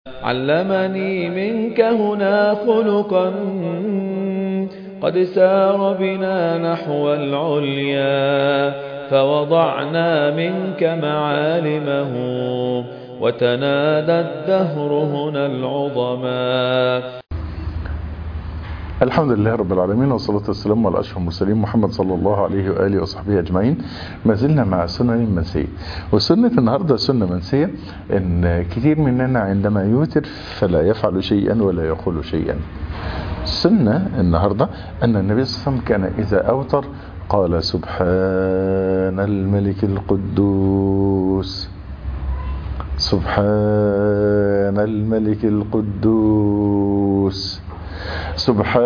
علمني منك هنا خلقا قد سار بنا نحو العليا فوضعنا منك معالمه وتنادى الدهر هنا العظما. الحمد لله رب العالمين، والصلاة والسلام على أشرف المرسلين محمد صلى الله عليه وآله وصحبه أجمعين. ما زلنا مع السنن المنسية، والسنة النهاردة سنة منسية إن كثير مننا عندما يوتر فلا يفعل شيئا ولا يقول شيئا. السنة النهاردة أن النبي صلى الله عليه وسلم كان إذا أوتر قال سبحان الملك القدوس، سبحان الملك القدوس، سبحان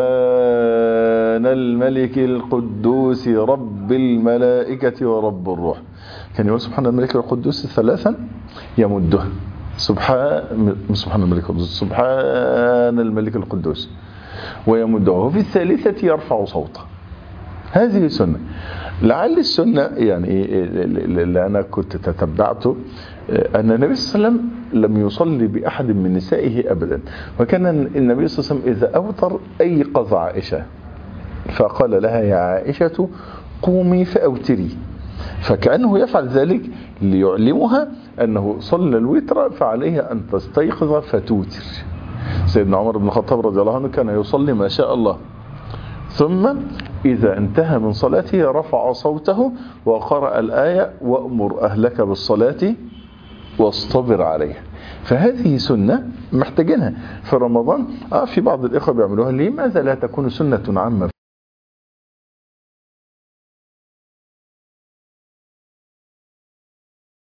الملك القدوس رب الملائكة ورب الروح. كان يقول سبحان الملك القدوس ثلاثا يمدها، سبحان الملك القدوس، سبحان الملك القدوس، ويمده، وفي الثالثة يرفع صوته. هذه سنة. لعل السنة يعني اللي أنا كنت تتبعته أن النبي صلى الله عليه وسلم لم يصلي بأحد من نسائه أبدا، وكان النبي صلى الله عليه وسلم إذا أوتر أيقظ عائشة فقال لها يا عائشة قومي فأوتري، فكأنه يفعل ذلك ليعلمها أنه صلى الوتر فعليها أن تستيقظ فتوتر. سيدنا عمر بن الخطاب رضي الله عنه كان يصلي ما شاء الله، ثم إذا انتهى من صلاته رفع صوته وقرأ الآية وأمر أهلك بالصلاة واصطبر عليها. فهذه سنة محتاجينها في رمضان. في بعض الإخوة بيعملوها، لماذا لا تكون سنة عامة